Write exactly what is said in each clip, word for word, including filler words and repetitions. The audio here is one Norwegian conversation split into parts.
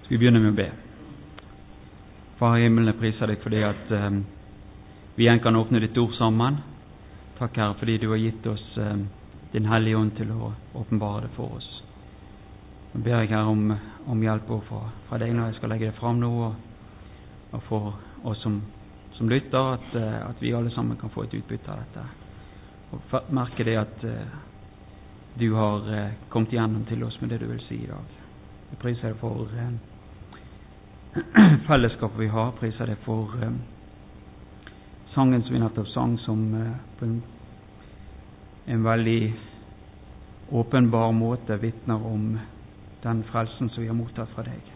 Skal vi begynne med å be. Far i himmelen, jeg priser deg fordi at um, vi igjen kan åpne ditt ord sammen. Takk, Herre, fordi du har gitt oss um, din hellige ånd til å åpenbare det for oss. Jeg ber jeg, Herre, om, om hjelp fra, fra deg når jeg skal legge det fram nå, og, og for oss som, som lytter, at, uh, at vi alle sammen kan få et utbytte av dette. Og merke det at uh, du har uh, kommet igjennom til oss med det du vil si i dag. Jeg priser deg for uh, fellesskapet vi har, priser deg for uh, sangen som vi nettopp sang, som uh, på en, en veldig åpenbar måte vittner om den frelsen som vi har mottatt fra deg.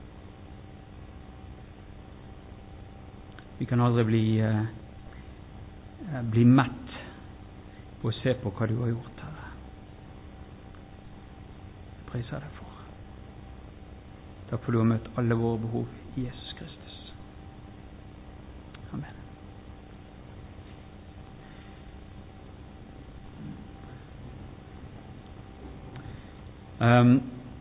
Vi kan aldri bli uh, bli mett på å se på hva du har gjort, Herre. Jeg priser deg for. Takk for du har møtt alle våre behov i Jesus Kristus. Amen. Um,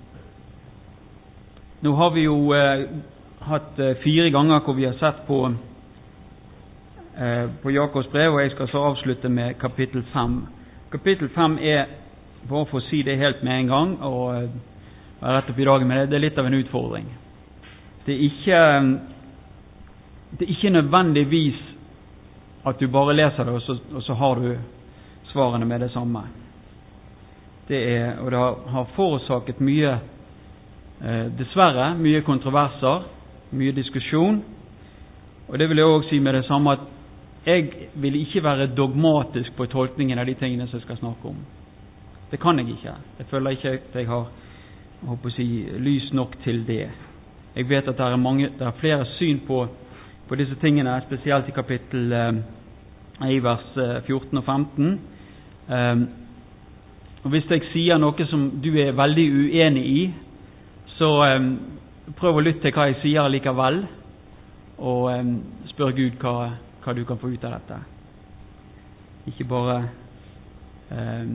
nå har vi jo uh, hatt uh, fire ganger hvor vi har sett på uh, på Jakobs brev, og jeg skal så avslutte med kapittel fem. Kapittel fem er, bare for å si det helt med en gang, og uh, jeg rett opp i dagen med det, det er litt av en utfordring. Det er ikke det er ikke nødvendigvis at du bare leser det, og så, og så har du svarene med det samme. Det er, og det har, har forårsaket mye, eh, dessverre, mye kontroverser, mye diskusjon, og det vil jeg også si med det samme at jeg vil ikke være dogmatisk på tolkningen av de tingene som jeg skal snakke om. Det kan jeg ikke. Jeg føler ikke at jeg har jeg håper å si, lys nok til det. Jeg vet at det er, mange, det er flere syn på, på disse tingene, spesielt i kapittel eh, i vers eh, fjorten og femten. Um, og hvis jeg sier noe som du er veldig uenig i, så um, prøv å lytte til hva jeg sier likevel, og um, spør Gud hva, hva du kan få ut av dette. Ikke bare um,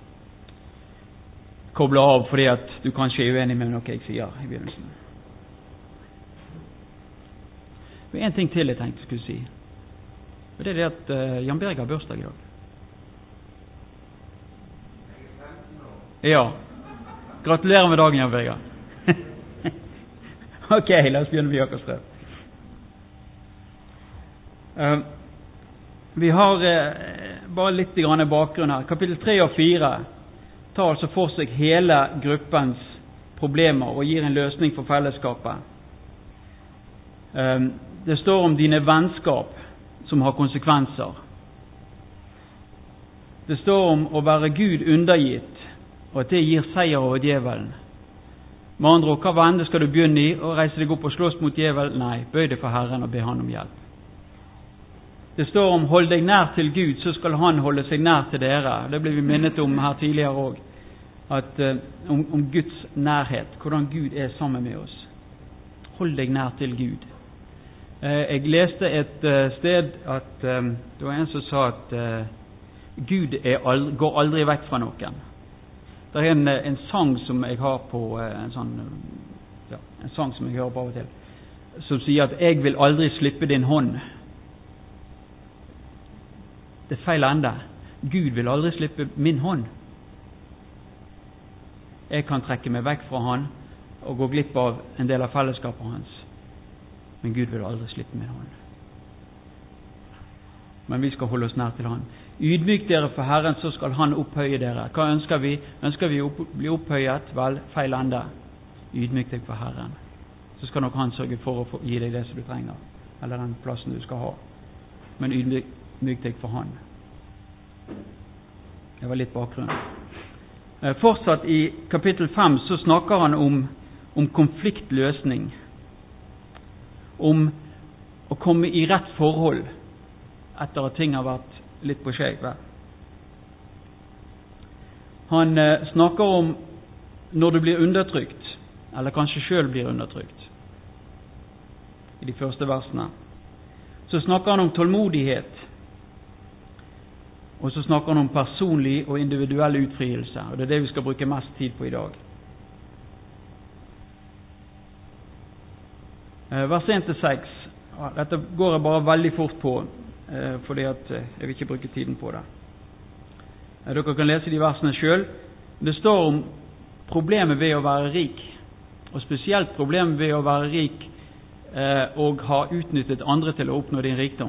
koble av fordi at du kanskje er uenig med noe jeg sier i begynnelsen. Og en ting til jeg tenkte jeg skulle si, og det er det at uh, Jan Berg har bursdag i dag. Ja. Gratulerer med dagen, Jan Berg. Ok, la oss begynne med Jakobs brev. Uh, vi har uh, bare litt grann bakgrunn her. Kapittel tre og fire tar altså for seg hele gruppens problemer og gir en løsning for fellesskapet. Det står om dine vennskap som har konsekvenser. Det står om å være Gud undergitt, og at det gir seier over djevelen. Med andre ord, hva vende skal du begynne i, og reise deg opp og slåss mot djevelen? Nei, bøy deg for Herren og be han om hjelp. Det står om hold deg nær til Gud, så skal han holde seg nær til dere. Det ble vi minnet om her tidligere også, at, uh, om, om Guds nærhet, hvordan Gud er sammen med oss. Hold deg nær til Gud. Uh, jeg leste et uh, sted at um, det var en som sa at uh, Gud er aldri, går aldri vekk fra noen. Det er en, en sang som jeg har på, uh, en sånn, ja, en sang som jeg hører på av og til, som sier at jeg vil aldri slippe din hånd. Det er feil ende. Gud vil aldri slippe min hånd. Jeg kan trekke meg vekk fra han og gå glipp av en del av fellesskapet hans. Men Gud vil aldri slippe min hånd. Men vi skal holde oss nær til han. Ydmyk dere for Herren, så skal han opphøye dere. Hva ønsker vi? Ønsker vi å bli opphøyet? Vel, feil ende. Ydmyk deg for Herren. Så skal nok han sørge for å gi deg det som du trenger, eller den plassen du skal ha. Men ydmyk Myk deg for han. Det var litt bakgrunn. Eh, fortsatt i kapittel fem så snakker han om, om konfliktløsning. Om å komme i rett forhold etter at ting har vært litt på skjeg. Han eh, snakker om når du blir undertrykt, eller kanskje selv blir undertrykt. I de første versene. Så snakker han om tålmodighet. Og så snakker han om personlig og individuell utfrielse, og det er det vi skal bruke mest tid på i dag. Eh, vers en til seks. Dette går jeg bare veldig fort på, eh, fordi at eh, jeg vil ikke bruke tiden på det. Eh, dere kan lese de versene selv. Det står om problemet ved å være rik, og spesielt problemet ved å være rik eh, og ha utnyttet andre til å oppnå din rikdom.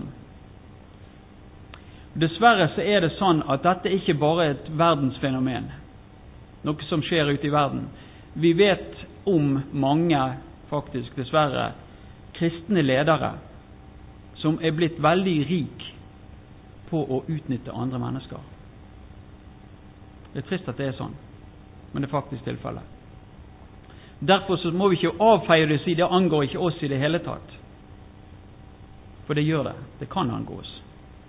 Dessverre så er det sånn at dette ikke bare er et verdensfenomen, noe som skjer ute i verden. Vi vet om mange, faktisk dessverre, kristne ledere som er blitt veldig rik på å utnytte andre mennesker. Det er trist at det er sånn, men det er faktisk tilfellet. Derfor så må vi ikke avfeie det og si det angår ikke oss i det hele tatt. For det gjør det. Det kan angå oss.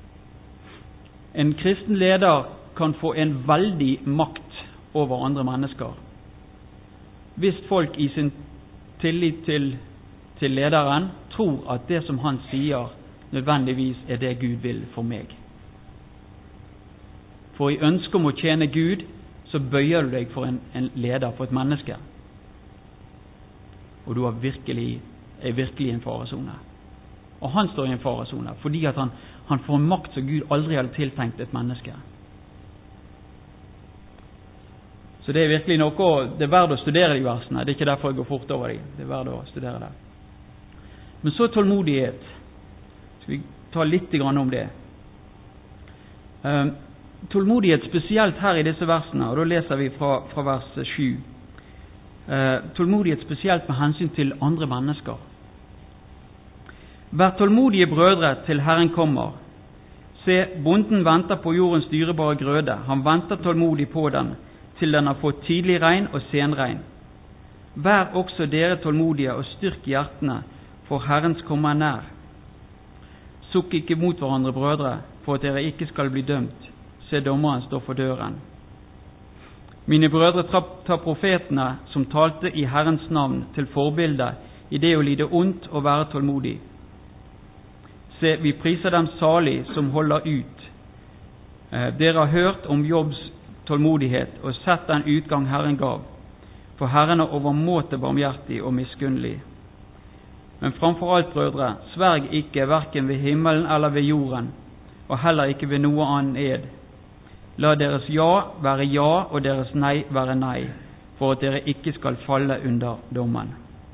En kristen leder kan få en veldig makt over andre mennesker. Hvis folk i sin tillit til, til lederen tror at det som han sier nødvendigvis er det Gud vil for meg. For i ønsket om å tjene Gud, så bøyer du deg for en, en leder, for et menneske. Og du er virkelig, er virkelig i en faresone. Og han står i en faresone, fordi at han, han får en makt som Gud aldri hadde tiltenkt et menneske. Så det er virkelig noe, det er verdt å studere de versene. Det er ikke derfor jeg går fort over de. Det er verdt å studere det. Men så tålmodighet. Skal vi ta litt grann om det. Um, tålmodighet spesielt her i disse versene, og da leser vi fra, fra vers sju. Uh, tålmodighet spesielt med hensyn til andre mennesker. Vær tålmodige brødre til Herren kommer. Se, bonden venter på jordens dyrebare grøde. Han venter tålmodig på den, til den har fått tidlig regn og senregn. Vær også dere tålmodige og styrk hjertene, for Herrens kommer nær. Sukk ikke mot hverandre, brødre, for at dere ikke skal bli dømt. Se, dommeren står for døren. Mine brødre, ta profetene som talte i Herrens navn til forbilde i det å lide ondt og være tålmodig. Se, vi priser dem salig som holder ut. Eh, dere har hørt om Jobbs tålmodighet og sett den utgang Herren gav, for Herren er overmåte barmhjertig og miskunnelig. Men framfor alt, brødre, sverg ikke hverken ved himmelen eller ved jorden, og heller ikke ved noe annen ed. La deres ja være ja, og deres nei være nei, for at dere ikke skal falle under dommen.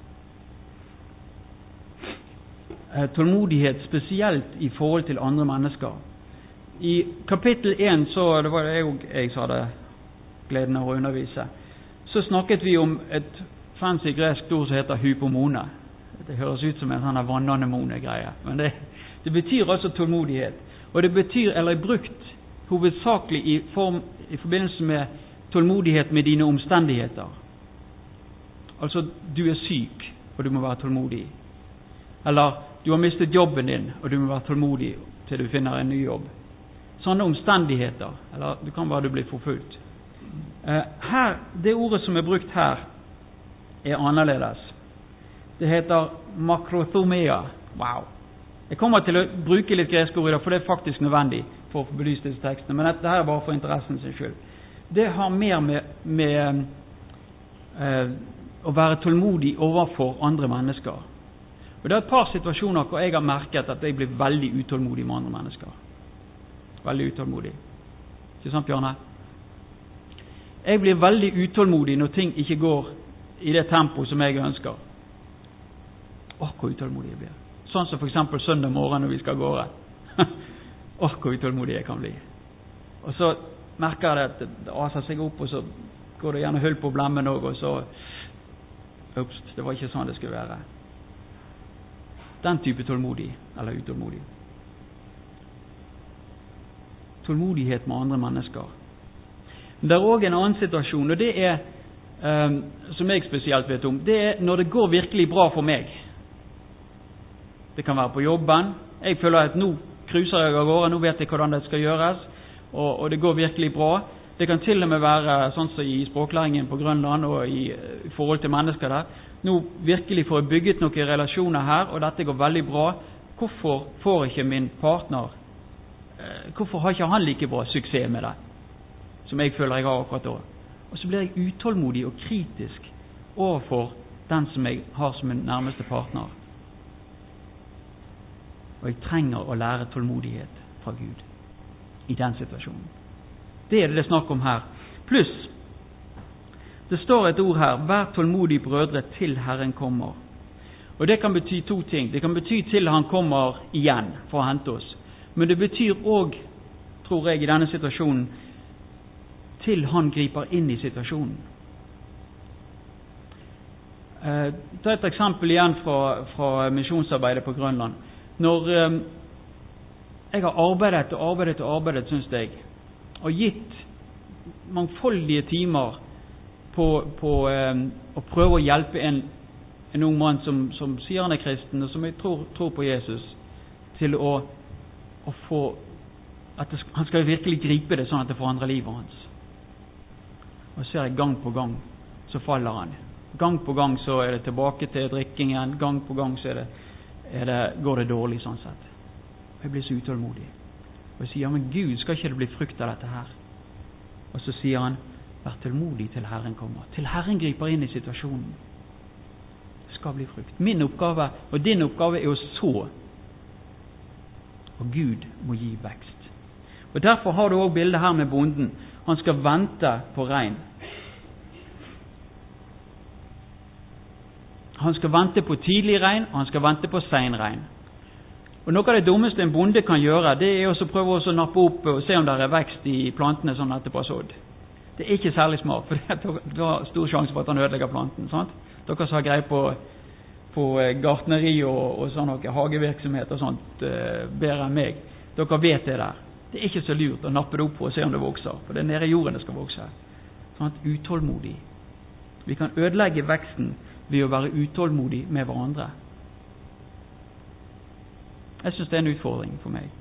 Tålmodighet spesielt i forhold til andre mennesker. I kapittel én, så det var det jeg, jeg sa det gleden av å undervise, så snakket vi om et fancy gresk ord som heter hypomone. Det høres ut som en sånn vannanemone-greie, men det, det betyr altså tålmodighet. Og det betyr, eller er brukt hovedsakelig i, form, i forbindelse med tålmodighet med dine omstendigheter. Altså, du er syk, og du må være tålmodig. Eller, du har mistet jobben din, og du må være tålmodig til du finner en ny jobb. Sånne omstendigheter, eller du kan bare bli forfulgt. Eh, her, det ordet som er brukt her, er annerledes. Det heter makrothomia. Wow. Jeg kommer til å bruke litt greske ord i dag, for det er faktisk nødvendig for å få belyst disse tekstene, men dette her er bare for interessen sin skyld. Det har mer med, med eh, å være tålmodig overfor andre mennesker. Og det er et par situasjoner hvor jeg har merket at jeg blir veldig utålmodig med andre mennesker. Veldig utålmodig. Ikke sant, Bjørne? Jeg blir veldig utålmodig når ting ikke går i det tempo som jeg ønsker. Åh, hvor utålmodig jeg blir. Sånn som for eksempel søndag morgen når vi skal gå. Åh, hvor utålmodig jeg kan bli. Og så merker jeg at det aser seg opp, og så går det gjerne hull på blemmen også, og så ups, det var ikke sånn det skulle være. Den type tålmodig, eller utålmodig. Tålmodighet med andre mennesker. Men det er også en annen situasjon, og det er, um, som jeg spesielt vet om, det er når det går virkelig bra for meg. Det kan være på jobben. Jeg føler at nå cruiser jeg av gårde, nå vet jeg hvordan det skal gjøres, og, og det går virkelig bra. Det kan til og med være sånn som i språklæringen på Grønland og i, i forhold til mennesker der. Nå virkelig får jeg bygget noen relasjoner her, og dette går veldig bra. Hvorfor får ikke min partner, eh, hvorfor har ikke han like bra suksess med det, som jeg føler jeg har akkurat da? Og så blir jeg utålmodig og kritisk overfor den som jeg har som min nærmeste partner. og jeg trenger å lære tålmodighet fra Gud i den situasjonen. Det er det det snakk om her. Pluss, det står et ord her, vær tålmodig brødre til Herren kommer. Og det kan bety to ting. Det kan bety til han kommer igjen for å hente oss. Men det betyr også, tror jeg, i denne situasjonen, til han griper inn i situasjonen. Eh, ta et eksempel igjen fra, fra misjonsarbeidet på Grønland. Når eh, jeg har arbeidet og arbeidet og arbeidet, synes jeg, og gitt mangfoldige timer på, på eh, å prøve å hjelpe en, en ung mann som, som sier han er kristen, og som jeg tror, tror på Jesus, til å, å få at det, han skal virkelig gripe det sånn at det forandrer livet hans. Og ser jeg gang på gang så faller han. Gang på gang så er det tilbake til drikkingen. Gang på gang så er det, er det, går det dårlig sånn sett. Jeg blir så utålmodig. Og jeg sier, ja, men Gud, skal ikke det bli frukt av dette her? Og så sier han, vær tålmodig til Herren kommer. Til Herren griper inn i situasjonen. Det skal bli frukt. Min oppgave og din oppgave er å så. Og Gud må gi vekst. Og derfor har du også bildet her med bonden. Han skal vente på regn. Han skal vente på tidlig regn, og han skal vente på sen regn. Og noe av det dummeste en bonde kan gjøre, det er også å prøve å nappe opp og se om det er vekst i plantene sånn at det er sådd. Det er ikke særlig smart, for det har stor sjanse for at han ødelegger planten. Sant? Dere som har greie på, på gartneri og, og sånn noe hagevirksomhet og sånt uh, bedre enn meg, dere vet det der. Det er ikke så lurt å nappe det opp på og se om det vokser, for det er nede i jorden det skal vokse. Sånn, utålmodig. Vi kan ødelegge veksten ved å være utålmodig med hverandre. Jeg synes det er en utfordring for meg.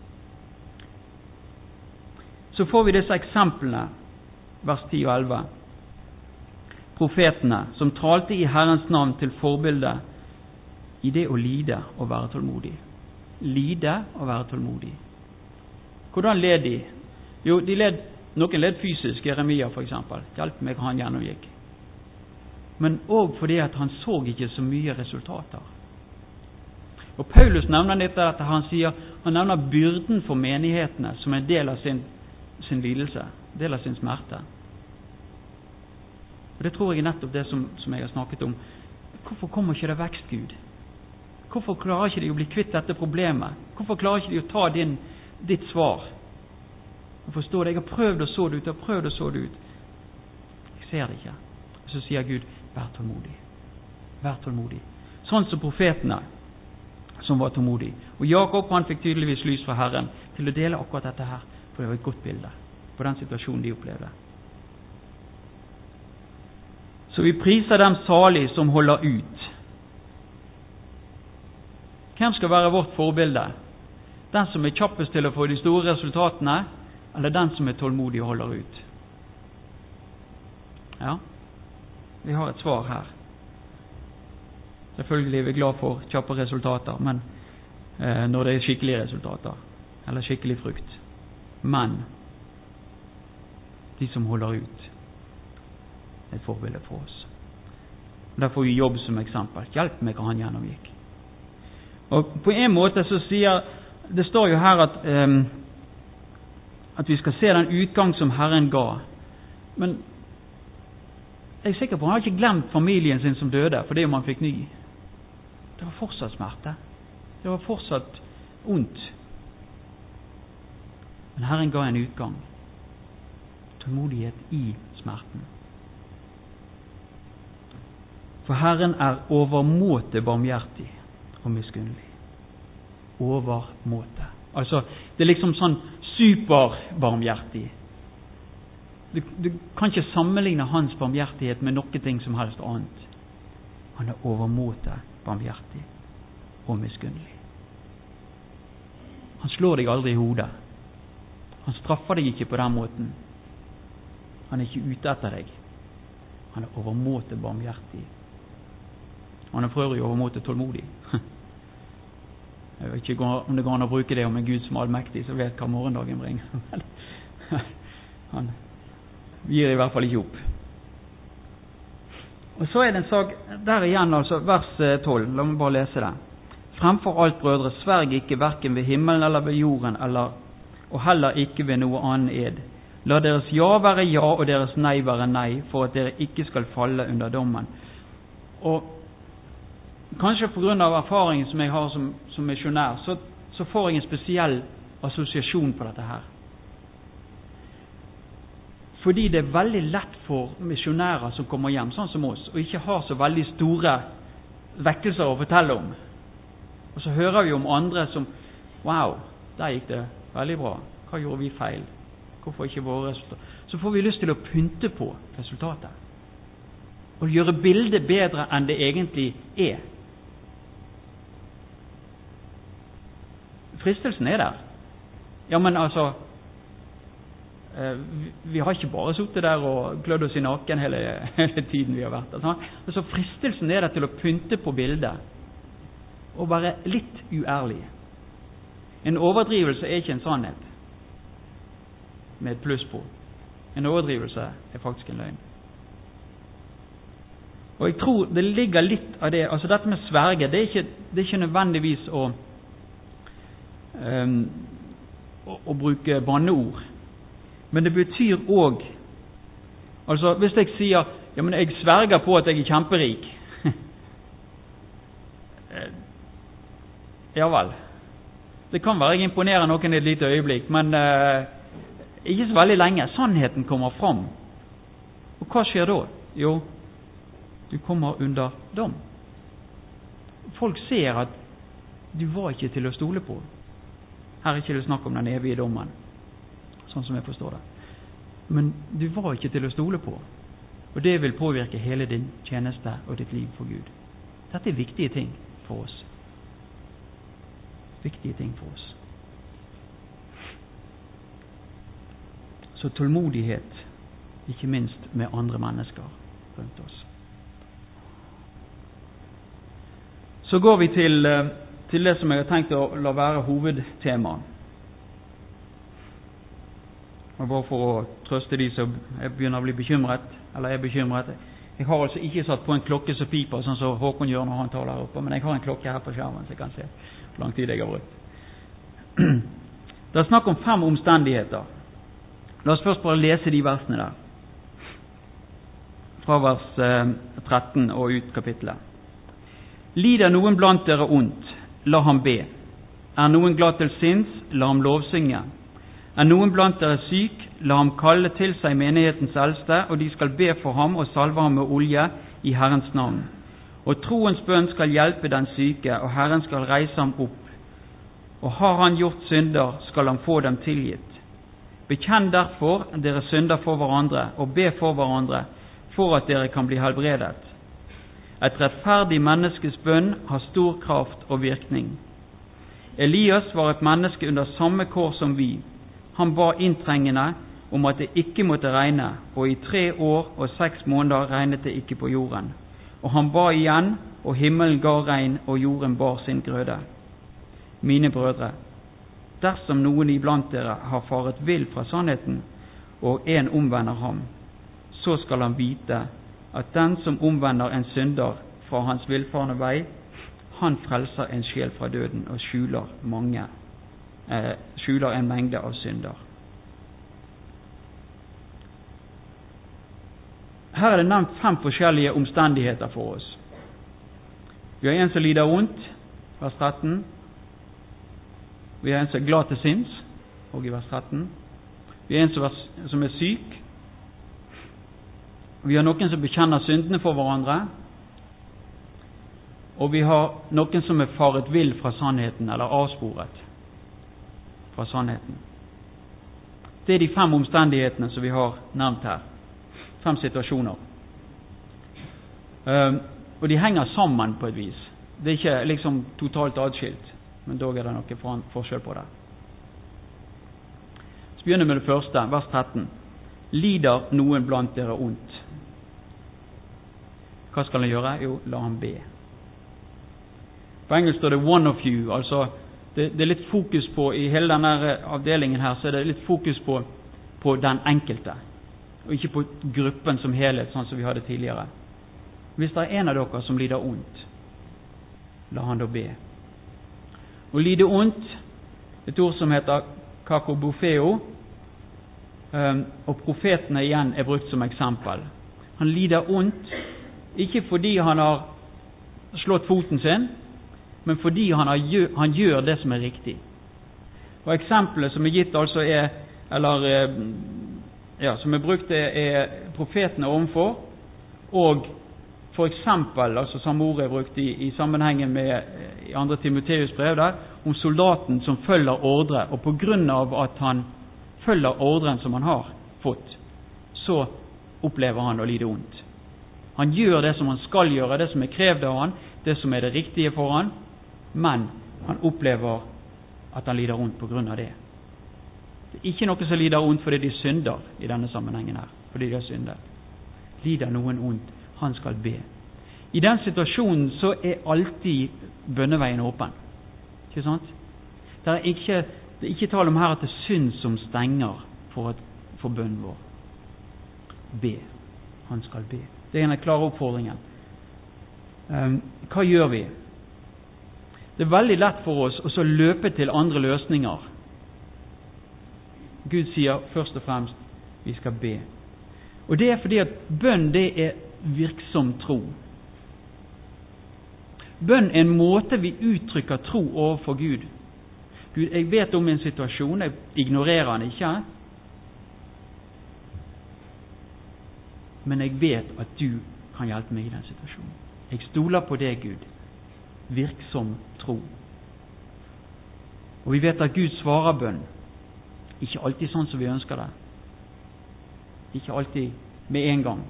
Så får vi disse eksemplene, vers ti og elleve. Profetene som talte i Herrens navn til forbilde i det å lide og være tålmodig. Lide og være tålmodig. Hvordan led de? Jo, de led, noen led fysisk, Jeremia for eksempel. Hjelp meg, han gjennomgikk. Men også fordi at han så ikke så mye resultater. Og Paulus nevner dette at han sier, han nevner byrden for menighetene som en del av sin, sin lidelse, del av sin smerte. Og det tror jeg er nettopp det som, som jeg har snakket om. Hvorfor kommer ikke det vekst, Gud? Hvorfor klarer ikke de å bli kvitt dette problemet? Hvorfor klarer ikke de å ta din, ditt svar? Og forstå det, jeg har prøvd å så det ut, jeg har prøvd å så det ut. Jeg ser det ikke. Og så sier Gud, vær tålmodig. Vær tålmodig. Sånn som profetene som var tålmodig. Og Jakob, han fikk tydeligvis lys fra Herren til å dele akkurat dette her, for det var et godt bilde på den situasjonen de opplevde. Så vi priser dem salig som holder ut. Hvem skal være vårt forbilde? Den som er kjappest til å få de store resultatene, eller den som er tålmodig og holder ut? Ja, vi har et svar her. Selvfølgelig er vi glad for kjappe resultater, men eh, når det er skikkelige resultater, eller skikkelig frukt. Men de som holder ut, er et forbilde for oss. Der får vi jobb som eksempel. Hjelp meg hva han gjennomgikk. Og på en måte så sier, det står jo her at, eh, at vi skal se den utgang som Herren ga. Men jeg er sikker på, han har ikke glemt familien sin som døde, fordi om han fikk ny. Det var fortsatt smerte. Det var fortsatt ondt. Men Herren ga en utgang. Tålmodighet i smerten. For Herren er overmåte barmhjertig og miskunnelig. Overmåte. Altså, det er liksom sånn superbarmhjertig. Du, du kan ikke sammenligne hans barmhjertighet med noe ting som helst annet. Han er overmåte barmhjertig og miskunnelig. Han slår deg aldri i hodet. Han straffer deg ikke på den måten. Han er ikke ute etter deg. Han er overmåte barmhjertig. Han er for øvrig overmåte tålmodig. Jeg vet ikke om det går an å bruke det om en Gud som er allmektig, så vet hva morgendagen bringer. Han gir i hvert fall ikke opp. Og så er det en sak, der igjen altså, vers tolv, la meg bare lese det. Fremfor alt, brødre, sverg ikke hverken ved himmelen eller ved jorden, eller, og heller ikke ved noe annen ed. La deres ja være ja, og deres nei være nei, for at dere ikke skal falle under dommen. Og kanskje på grunn av erfaringen som jeg har som, som misjonær, så, så får jeg en spesiell assosiasjon på dette her. Fordi det er veldig lett for misjonærer som kommer hjem, sånn som oss, og ikke har så veldig store vekkelser å fortelle om. Og så hører vi om andre som, wow, der gikk det veldig bra. Hva gjorde vi feil? Hvorfor ikke våre resultater? Så får vi lyst til å pynte på resultatet. Og gjøre bildet bedre enn det egentlig er. Fristelsen er der. Ja, men altså, vi, vi har ikke bare suttet der og glødd oss i naken hele, hele tiden vi har vært der. Sånn. Altså, fristelsen er der til å pynte på bildet og være litt uærlig. En overdrivelse er ikke en sannhet med et pluss på. En overdrivelse er faktisk en løgn. Og jeg tror det ligger litt av det, altså dette med sverge, det er ikke, det er ikke nødvendigvis å, um, å, å bruke banneord. Men det betyr også, altså hvis jeg sier, ja, men jeg sverger på at jeg er kjemperik. Ja vel. Det kan være jeg imponerer noen i et lite øyeblikk, men uh, ikke så veldig lenge. Sannheten kommer fram. Og hva skjer da? Jo, du kommer under dom. Folk ser at du var ikke til å stole på. Her er ikke det snakk om den evige dommen, sånn som jeg forstår det. Men du var ikke til å stole på. Og det vil påvirke hele din tjeneste og ditt liv for Gud. Dette er viktige ting for oss. Viktige ting for oss. Så tålmodighet, ikke minst med andre mennesker rundt oss. Så går vi til, til det som jeg har tenkt å la være hovedtemaet. Og bare for å trøste de som begynner å bli bekymret, eller er bekymret. Jeg har altså ikke satt på en klokke som piper, sånn som Håkon gjør når han taler her oppe, men jeg har en klokke her på skjermen, så jeg kan se hvor lang tid jeg har brukt. Det er snakk om fem omstendigheter. La oss først bare lese de versene der. Fra vers eh, tretten og ut kapitlet. Lider noen blant dere ondt, la ham be. Er noen glad til sinns, la ham lovsynge. Er noen blant dere syk, la ham kalle til seg menighetens eldste, og de skal be for ham og salve ham med olje i Herrens navn. Og troens bønn skal hjelpe den syke, og Herren skal reise ham opp. Og har han gjort synder, skal han få dem tilgitt. Bekjenn derfor dere synder for hverandre, og be for hverandre, for at dere kan bli helbredet. Et rettferdig menneskes bønn har stor kraft og virkning. Elias var et menneske under samme kår som vi. Han ba inntrengende om at det ikke måtte regne, og i tre år og seks måneder regnet det ikke på jorden. Og han ba igjen, og himmelen ga regn, og jorden bar sin grøde. Mine brødre, dersom noen iblant dere har faret vill fra sannheten, og en omvender ham, så skal han vite at den som omvender en synder fra hans villfarne vei, han frelser en sjel fra døden og skjuler mange, eh, skjuler en mengde av synder. Her er det nevnt fem forskjellige omstendigheter for oss. Vi har en som lider ondt, vers tretten. Vi har en som er glad til sinns, og i vers tretten. Vi har en som er, som er syk. Vi har noen som bekjenner syndene for hverandre. Og vi har noen som er faret vill fra sannheten, eller avsporet fra sannheten. Det er de fem omstendighetene som vi har nevnt her. Fem situasjoner. Um, og de henger sammen på et vis. Det er ikke liksom totalt adskilt, men dog er det noe forskjell på det. Så begynner vi med det første, vers tretten. Lider noen blant dere ondt? Hva skal han gjøre? Jo, la ham be. På engelsk står det one of you, altså det, det er litt fokus på, i hele denne avdelingen her, så er det litt fokus på, på den enkelte, og ikke på gruppen som helhet, sånn som vi hadde tidligere. Hvis det er en av dere som lider ondt, la han da be. Å lide ondt, et ord som heter kakobofeo, og profetene igjen er brukt som eksempel. Han lider ondt, ikke fordi han har slått foten sin, men fordi han, har, han gjør det som er riktig. Og eksempelet som er gitt altså er, eller ja, som er brukt er, er profetene ovenfor, og for eksempel, altså samme ord er brukt i, i sammenhengen med i andre Timoteus brev der, om soldaten som følger ordre, og på grunn av at han følger ordren som han har fått, så opplever han å lide ondt. Han gjør det som han skal gjøre, det som er krevd av han, det som er det riktige for han, men han opplever at han lider ondt på grunn av det. Det er ikke noe som lider ondt fordi de synder i denne sammenhengen her, fordi de har syndet. Lider noen ondt, han skal be. I den situasjonen så er alltid bønneveien åpen. Ikke sant? Det er ikke, det er ikke tale om her at det er synd som stenger for, at, for bønnen vår. Be. Han skal be. Det er en klar oppfordringen. Um, hva gjør vi? Det er veldig lett for oss å så løpe til andre løsninger. Gud sier først og fremst vi skal be. Og det er fordi at bønn det er virksom tro. Bønn er en måte vi uttrykker tro overfor Gud. Gud, jeg vet om en situasjon, jeg ignorerer den ikke, men jeg vet at du kan hjelpe meg i den situasjonen. Jeg stoler på deg, Gud. Virksom tro. Og vi vet at Gud svarer bønn. Ikke alltid sånn som vi ønsker det. Ikke alltid med en gang.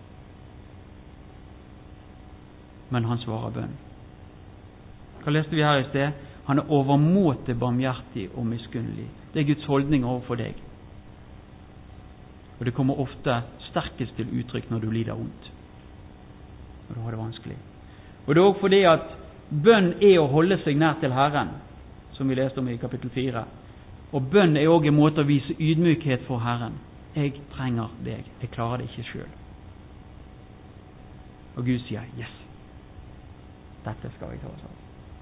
Men han svarer bønn. Hva leste vi her i sted? Han er overmåte barmhjertig og miskunnelig. Det er Guds holdning overfor deg. Og det kommer ofte sterkest til uttrykk når du lider ondt. Og du har det vanskelig. Og det er også fordi at bønn er å holde seg nær til Herren, som vi leste om i kapittel fire. Og bønn er også en måte å vise ydmykhet for Herren. Jeg trenger deg. Jeg klarer det ikke selv. Og Gud sier, yes, dette skal jeg ta oss av.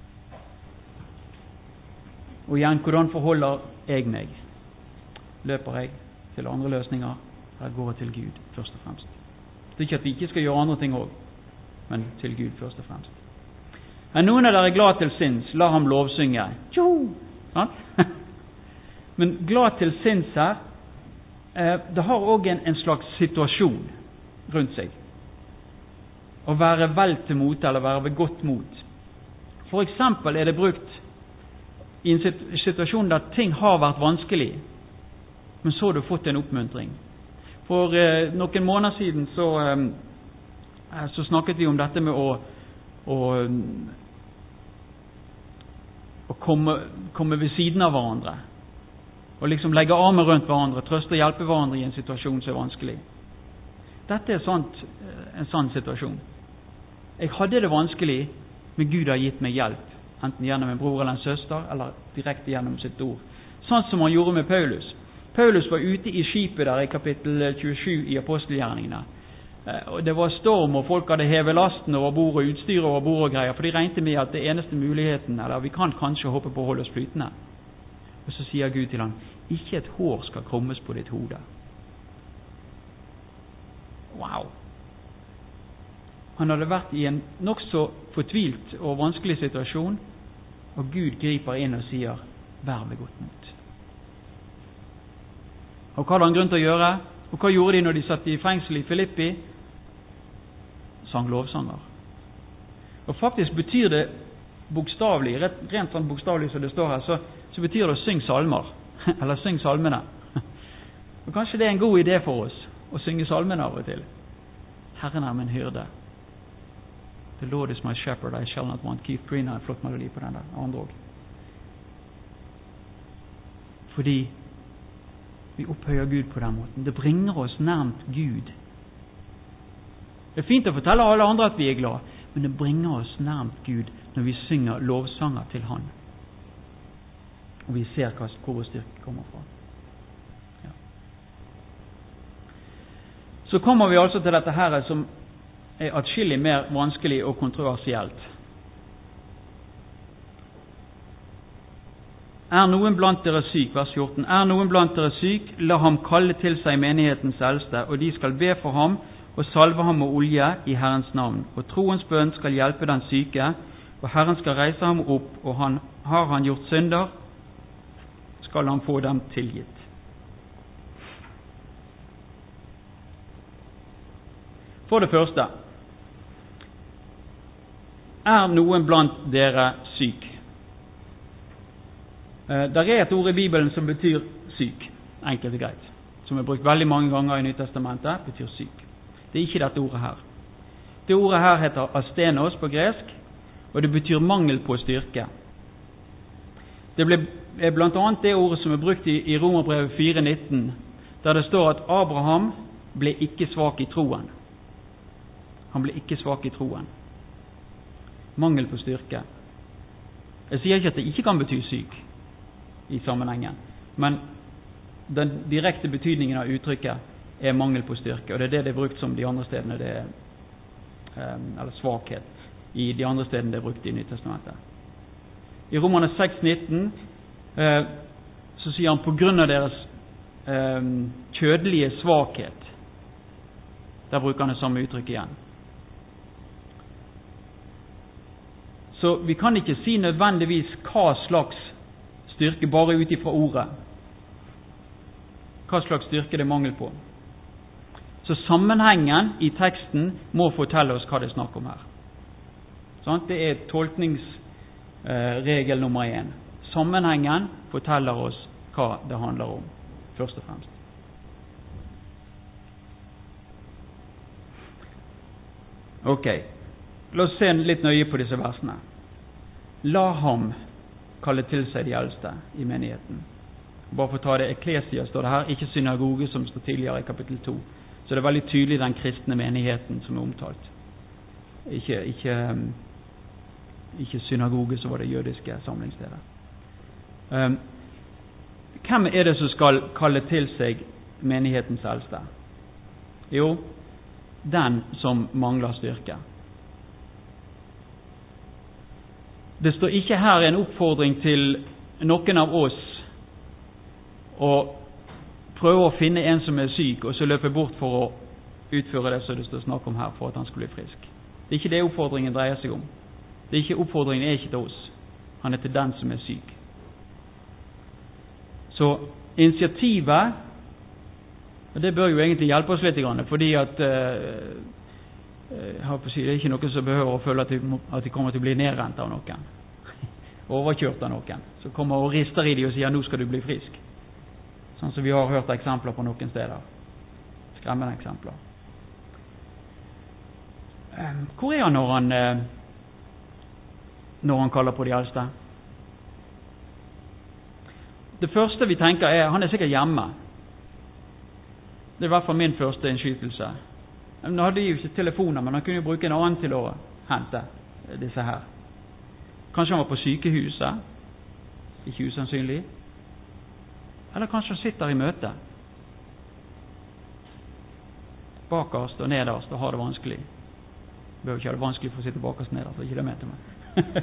Og igjen, hvordan forholder jeg meg? Løper jeg til andre løsninger, eller går jeg til Gud først og fremst? Det er ikke at vi ikke skal gjøre andre ting også, men til Gud først og fremst. Er noen av dere glad til sinns, la ham lovsynge. Jo! Sant? Men glad til sinns her, eh, det har også en, en slags situasjon rundt seg. Å være vel til mote, eller være ved godt mot. For eksempel er det brukt i en situasjon der ting har vært vanskelig, men så har du fått en oppmuntring. For eh, noen måneder siden så, eh, så snakket vi om dette med å, å, å komme, komme ved siden av hverandre, og liksom legge armen rundt hverandre, trøste og hjelpe hverandre i en situasjon som er vanskelig. Dette er sant, en sann situasjon. Jeg hadde det vanskelig, men Gud har gitt meg hjelp, enten gjennom en bror eller en søster, eller direkte gjennom sitt ord. Sånn som han gjorde med Paulus. Paulus var ute i skipet der i kapittel tjuesju i apostelgjerningene. Og det var storm, og folk hadde hevet lasten over bord og utstyr over bord og greier, for de regnet med at det eneste muligheten, eller vi kan kanskje håpe på å holde oss flytende. Og så sier Gud til ham, ikke et hår skal krummes på ditt hode. Wow! Han hadde vært i en nok så fortvilt og vanskelig situasjon, og Gud griper inn og sier, vær ved godt mot. Og hva hadde han grunn til å gjøre? Og hva gjorde de når de satt i fengsel i Filippi? Sang lovsanger. Og faktisk betyr det bokstavlig, rent sånn bokstavlig som det står her, så, så betyr det å synge salmer, eller synge salmene. Og kanskje det er en god idé for oss, å synge salmene av og til. Herren er min hyrde. The Lord is my shepherd, I shall not want. Keith Green har en flott melodi på den der, andre også. Fordi vi opphøyer Gud på den måten. Det bringer oss nærmt Gud. Det er fint å fortelle alle andre at vi er glad, men det bringer oss nærmt Gud når vi synger lovsanger til Han. Og vi ser hvor vår styrke kommer fra. Ja. Så kommer vi altså til dette her som er atskillig mer vanskelig og kontroversielt. Er noen blant dere syk, vers fjorten, er noen blant dere syk, la ham kalle til seg menighetens eldste, og de skal be for ham og salve ham med olje i Herrens navn. Og troens bønn skal hjelpe den syke, og Herren skal reise ham opp, og han, har han gjort synder, skal han få dem tilgitt. For det første, er noen blant dere syk? Der er et ord i Bibelen som betyr syk, enkelt og greit, som er brukt veldig mange ganger i Nytestamentet, betyr syk. Det er ikke dette ordet her. Det ordet her heter astenos på gresk, og det betyr mangel på styrke. Det ble, er blant annet det ordet som er brukt i, i Romerbrevet fire nitten, der det står at Abraham ble ikke svak i troen. Han ble ikke svak i troen. Mangel på styrke. Jeg sier ikke at det ikke kan bety syk i sammenhengen, men den direkte betydningen av uttrykket er mangel på styrke, og det er det det er brukt som de andre stedene det er, eller svakhet i de andre stedene det er brukt i Nytestamentet. I Romerne seks nitten eh, så sier han på grunn av deres eh, kjødelige svakhet. Der bruker han det samme uttrykket igjen. Så vi kan ikke si nødvendigvis hva slags styrke bare ut ifra ordet. Hva slags styrke det er mangel på. Så sammenhengen i teksten må fortelle oss hva det er snakk om her. Sånn? Det er tolkningsregel nummer én. Sammenhengen forteller oss hva det handler om, først og fremst. Ok, la oss se litt nøye på disse versene. La ham kalle til seg de eldste i menigheten. Bare for å ta det, eklesia står det her, ikke synagoge som står tidligere i kapittel to. Så det er veldig tydelig den kristne menigheten som er omtalt. Ikke, ikke, ikke synagoge, så var det jødiske samlingsstedet. Um, hvem er det som skal kalle til seg menighetens eldste? Jo, den som mangler styrke. Det står ikke her en oppfordring til noen av oss å prøve å finne en som er syk, og så løpe bort for å utføre det som det står snakk om her, for at han skulle bli frisk. Det er ikke det oppfordringen dreier seg om. Det er ikke, oppfordringen er ikke til oss. Han er til den som er syk. Så initiativet, og det bør jo egentlig hjelpe oss litt, fordi at uh, jeg har på å si, det er ikke noen som behøver å føle at de, at de kommer til å bli nedrent av noen, overkjørt av noen, som kommer og rister i de og sier, nå skal du bli frisk. Sånn som vi har hørt eksempler på noen steder. Skremmende eksempler. Um, hvor er han når han uh, når han kaller på de eldste? Det første vi tenker er, han er sikkert hjemme. Det er i hvert fall min første innskytelse. Nå hadde de jo ikke telefoner, men han kunne jo bruke en annen til å hente disse her. Kanskje han var på sykehuset, ikke usannsynlig. Eller kanskje han sitter i møte. Bakerst og nederst og har det vanskelig. Det bør ikke ha det vanskelig for å sitte bakerst og nederst, det er ikke det mente med.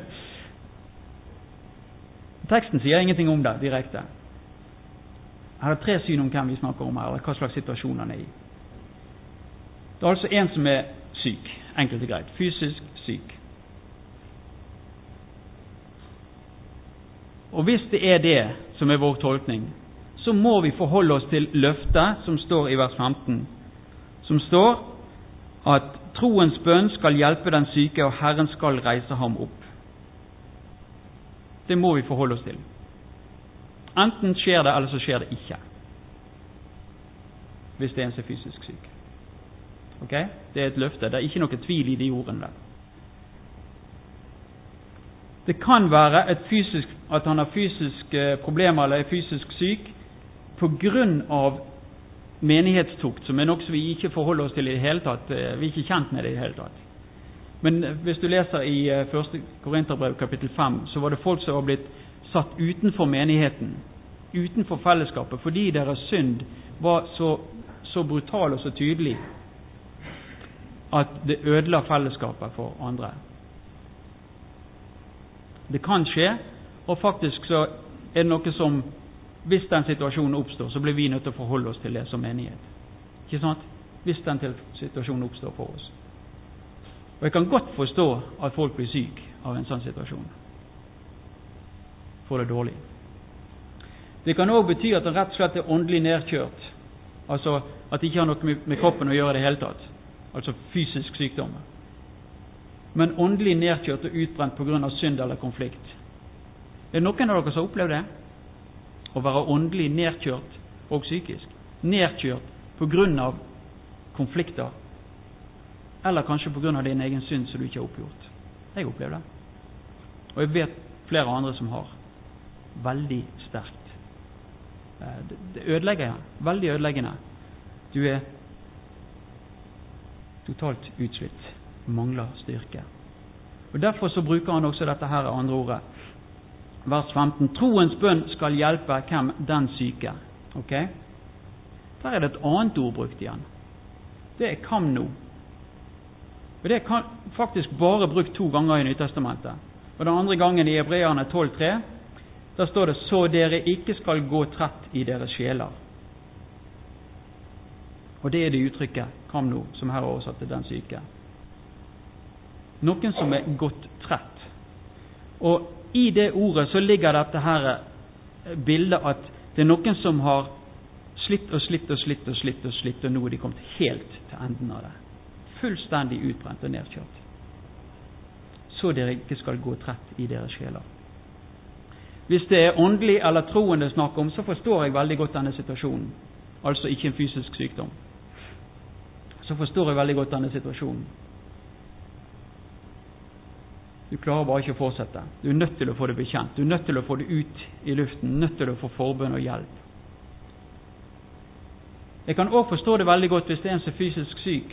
Teksten sier ingenting om det direkte. Her er tre syn om hvem vi snakker om her, eller hva slags situasjon han er i. Det er altså en som er syk, enkelt og greit, fysisk syk. Og hvis det er det som er vår tolkning, så må vi forholde oss til løftet som står i vers femten, som står at troens bønn skal hjelpe den syke, og Herren skal reise ham opp. Det må vi forholde oss til. Enten skjer det, eller så skjer det ikke. Hvis det er en som er fysisk syk. Ok? Det er et løfte. Det er ikke noe tvil i de ordene der. Det kan være et fysisk, at han har fysiske problemer eller er fysisk syk på grunn av menighetstukt, som er noe som vi ikke forholder oss til i det hele tatt. Vi er ikke kjent med det i det hele tatt. Men hvis du leser i første Korinterbrev kapittel fem, så var det folk som var blitt satt utenfor menigheten, utenfor fellesskapet, fordi deres synd var så, så brutal og så tydelig at det ødela fellesskapet for andre. Det kan skje, og faktisk så er det noe som, hvis den situasjonen oppstår, så blir vi nødt til å forholde oss til det som menighet. Ikke sant? Hvis den situasjonen oppstår for oss. Og jeg kan godt forstå at folk blir syk av en sånn situasjon. For det er dårlig. Det kan også bety at det rett og slett er åndelig nedkjørt. Altså at det ikke har noe med kroppen å gjøre det hele tatt. Altså fysisk sykdom. Men åndelig nedkjørt og utbrent på grunn av synd eller konflikt. Er det noen av dere som har opplevd det? Å være åndelig nedkjørt og psykisk. Nedkjørt på grunn av konflikter. Eller kanskje på grunn av din egen synd som du ikke har oppgjort. Jeg har opplevd det. Og jeg vet flere andre som har. Veldig sterkt. Det ødelegger, veldig ødeleggende. Du er totalt utslitt, mangler styrke. Og derfor så bruker han også dette her andre ordet. Vers femten. Troens bønn skal hjelpe hvem? Den syke. Ok? Der er det et annet ord brukt igjen. Det er kamno. Og det er faktisk bare brukt to ganger i Nytestamentet. Og den andre gangen i Hebreerne tolv tre, der står det, så dere ikke skal gå trett i deres sjeler. Og det er det uttrykket, kamno, som her er oversatt til den syke. Noen som er gått trett. Og i det ordet så ligger dette her bildet at det er noen som har slitt og slitt og slitt og slitt og slitt, og nå er de kommet helt til enden av det. Fullstendig utbrent og nedkjørt. Så dere ikke skal gå trett i deres sjeler. Hvis det er åndelig eller troende snakk om, så forstår jeg veldig godt denne situasjonen. Altså ikke en fysisk sykdom. Så forstår jeg veldig godt denne situasjonen. Du klarer bare ikke å fortsette. Du er nødt til å få det bekjent. Du er nødt til å få det ut i luften. Nødt til å få forbønn og hjelp. Jeg kan også forstå det veldig godt hvis det er en som er fysisk syk.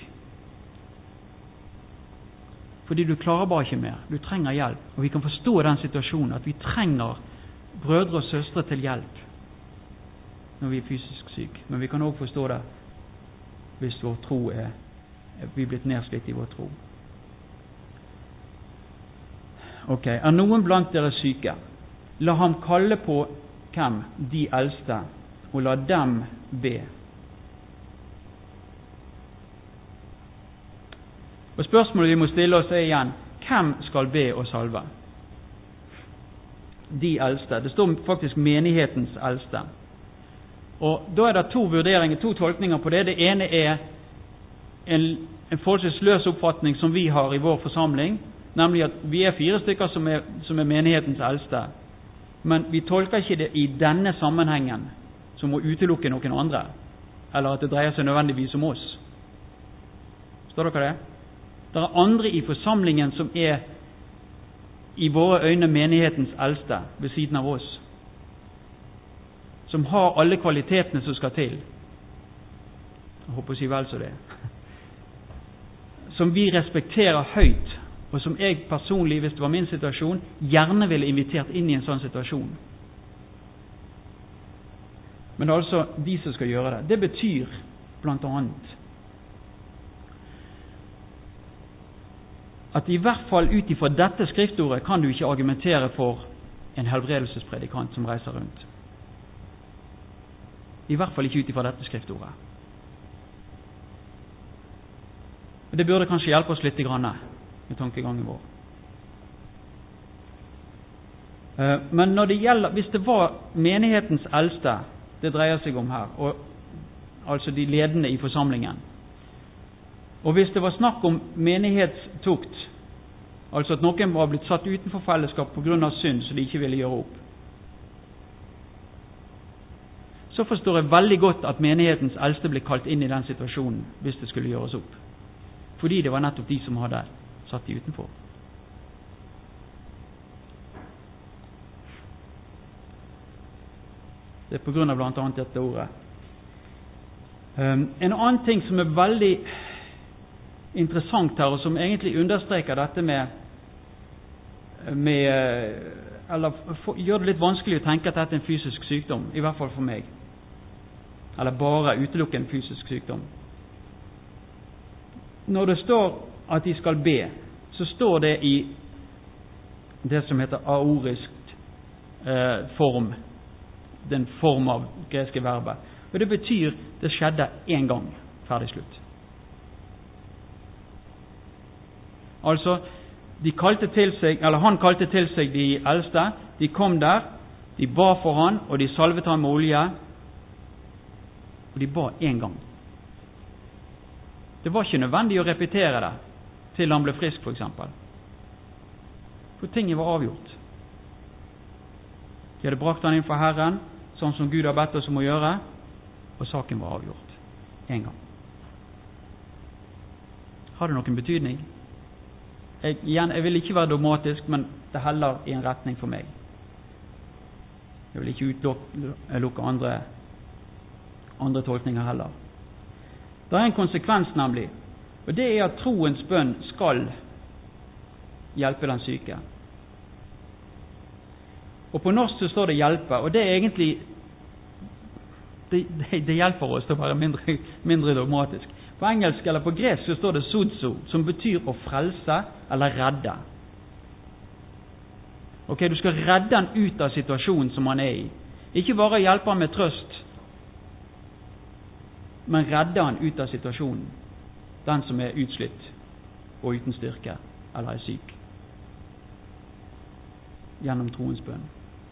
Fordi du klarer bare ikke mer. Du trenger hjelp. Og vi kan forstå den situasjonen, at vi trenger brødre og søstre til hjelp når vi er fysisk syk. Men vi kan også forstå det hvis vår tro er, er vi er blitt nedslitt i vår tro. Ok, er noen blant dere syke? La ham kalle på hvem? De eldste, og la dem be. Og spørsmålet vi må stille oss er igjen, hvem skal be og salve? De eldste. Det står faktisk menighetens eldste. Og da er det to vurderinger, to tolkninger på det. Det ene er en, en forholdsvis løs oppfatning som vi har i vår forsamling, nemlig at vi er fire stykker som er, som er menighetens eldste. Men vi tolker ikke det i denne sammenhengen som å utelukke noen andre, eller at det dreier seg nødvendigvis om oss. Står dere det? Det er andre i forsamlingen som er i våre øyne menighetens eldste ved siden av oss, som har alle kvalitetene som skal til. Jeg håper å si vel så det. Som vi respekterer høyt, og som jeg personlig, hvis det var min situasjon, gjerne ville invitert inn i en sånn situasjon. Men det er altså de som skal gjøre det. Det betyr blant annet at i hvert fall ut ifra dette skriftordet kan du ikke argumentere for en helbredelsespredikant som reiser rundt. I hvert fall ikke ut ifra dette skriftordet. Og det burde kanskje hjelpe oss litt grann med tankegangen vår. Men når det gjelder, hvis det var menighetens eldste det dreier seg om her, og, altså de ledende i forsamlingen, og hvis det var snakk om menighetstukt, altså at noen var blitt satt utenfor fellesskap på grunn av synd så de ikke ville gjøre opp, så forstår jeg veldig godt at menighetens eldste ble kalt inn i den situasjonen hvis det skulle gjøres opp. Fordi det var nettopp de som hadde satt de utenfor. Det er på grunn av blant annet dette ordet. Um, en annen ting som er veldig interessant her, og som egentlig understreker dette med, med eller for, gjør det litt vanskelig å tenke at dette er en fysisk sykdom, i hvert fall for meg. Eller bare utelukke en fysisk sykdom. Når det står at de skal be, så står det i det som heter aorisk eh, form. Den form av greske verbet. Og det betyr det skjedde en gang, ferdig slutt. Altså, de kalte til seg, eller han kalte til seg de eldste, de kom der, de ba for han, og de salvet han med olje, og de ba en gang. Det var ikke nødvendig å repetere det til han ble frisk, for eksempel. For tingene var avgjort. De hadde brakt han inn for Herren, sånn som Gud har bedt oss om å gjøre, og saken var avgjort. En gang. Har det noen betydning? Jeg, igjen, jeg vil ikke være dogmatisk, men det heller i en retning for meg. Jeg vil ikke utelukke andre, andre tolkninger heller. Det er en konsekvens nemlig, og det er at troens bønn skal hjelpe den syke. Og på norsk så står det hjelpe, og det er egentlig det, det, det hjelper oss til å være mindre, mindre dogmatisk. På engelsk eller på gresk så står det sozo, som betyr å frelse eller redde. Ok, du skal redde han ut av situasjonen som han er i. Ikke bare hjelpe han med trøst, men redde han ut av situasjonen. Den som er utslitt og uten styrke, eller er syk. Gjennom troens bønn.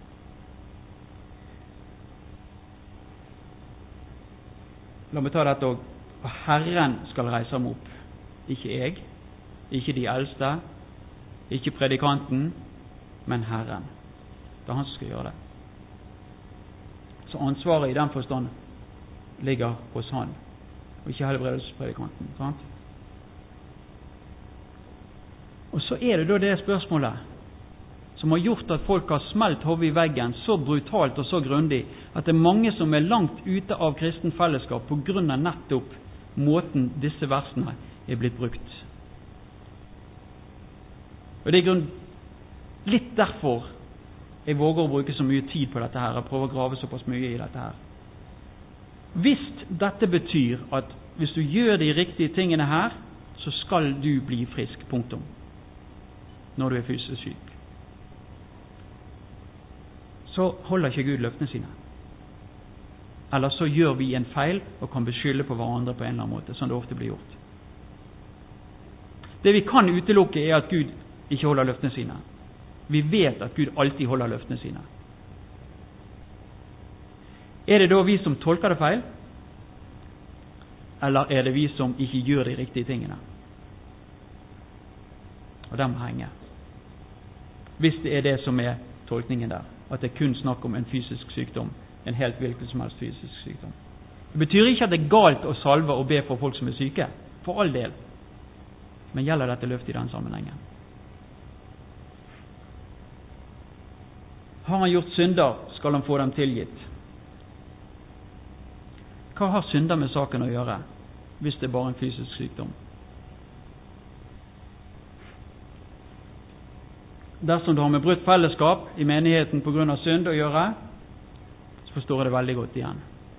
La meg ta dette også. Herren skal reise ham opp. Ikke jeg, ikke de eldste, ikke predikanten, men Herren. Det er han som skal gjøre det. Så ansvaret i den forstand ligger hos han, og ikke helbredelsespredikanten. Sant? Og så er det da det spørsmålet som har gjort at folk har smelt hodet i veggen så brutalt og så grundig, at det er mange som er langt ute av kristen fellesskap på grunn av nettopp måten disse versene er blitt brukt. Og det er grunn litt derfor jeg våger å bruke så mye tid på dette her, og prøver å grave såpass mye i dette her. Hvis dette betyr at hvis du gjør de riktige tingene her, så skal du bli frisk, punktum, når du er fysisk syk, så holder ikke Gud løftene sine. Eller så gjør vi en feil og kan beskylde på hverandre på en eller annen måte, som det ofte blir gjort. Det vi kan utelukke er at Gud ikke holder løftene sine. Vi vet at Gud alltid holder løftene sine. Er det da vi som tolker det feil? Eller er det vi som ikke gjør de riktige tingene? Og de henger. Hvis det er det som er tolkningen der, at det er kun snakk om en fysisk sykdom, en helt hvilken som helst fysisk sykdom. Det betyr ikke at det er galt å salve og be for folk som er syke, for all del. Men gjelder dette løftet i den sammenhengen? Har han gjort synder, skal han få dem tilgitt. Hva har synder med saken å gjøre, hvis det er bare en fysisk sykdom? Dersom du har med brutt fellesskap i menigheten på grunn av synd å gjøre, så forstår jeg det veldig godt igjen.